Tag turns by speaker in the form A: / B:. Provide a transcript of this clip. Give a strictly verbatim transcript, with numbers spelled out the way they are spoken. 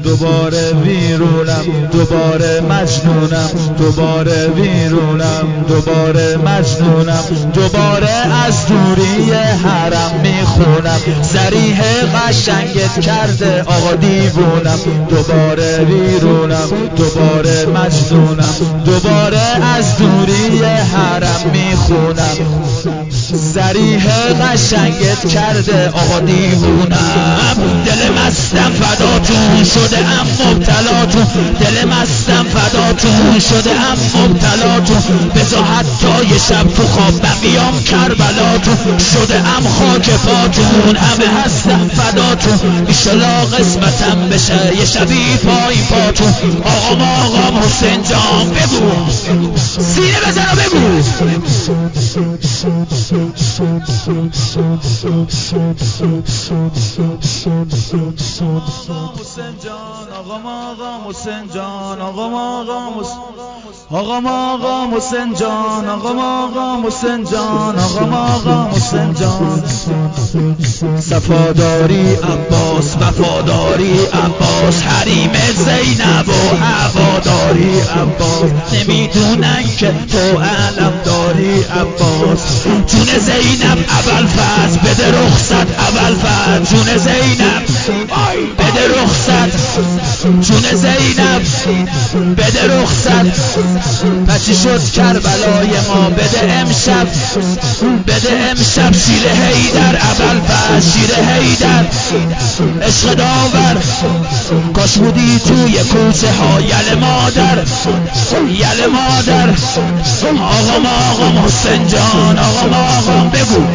A: دوباره ویرونم، دوباره مجنونم، دوباره ویرونم، دوباره مجنونم، دوباره از دوری حرم میخونم، ذریح قشنگت کرده آقا دیوونم، دوباره ویرونم، دوباره مجنونم، دوباره از دوری حرم میخونم، ذریح قشنگت کرده آقا دیوونم. دل مستم فداتون شده ام مبتلاتون، دل مستم فداتون شده ام مبتلاتون، بذار حتی یه شب تو خواب من بیام کربلاتون، شده ام خاک پاتون، همه هستم فداتون، ایشالا قسمتم بشه یه شبی پای پاتون. آقام آقام حسین جان بگو، سینه بزن و بگو. حسین جان آقام آقام حسین جان آقام آقام آقام آقام حسین جان آقام آقام حسین جان آقام آقام حسین جان. صفاداری عباس وفاداری عباس، حریم زینب و هواداری عباس، نمیدونن که تو علم داری عباس. جون زینب ابوالفضل بده رخصت، ابوالفضل جون زینب بده رخصت، جون زینب بده رخصت. پچی شد کربلای ما بده امشب، بده امشب شیر حیدر ابوالفضل، شیر حیدر عشق داور. کاش بودی توی کوچه ها یل مادر، یل مادر. آقام آقام حسین جان آقام آقام بگو.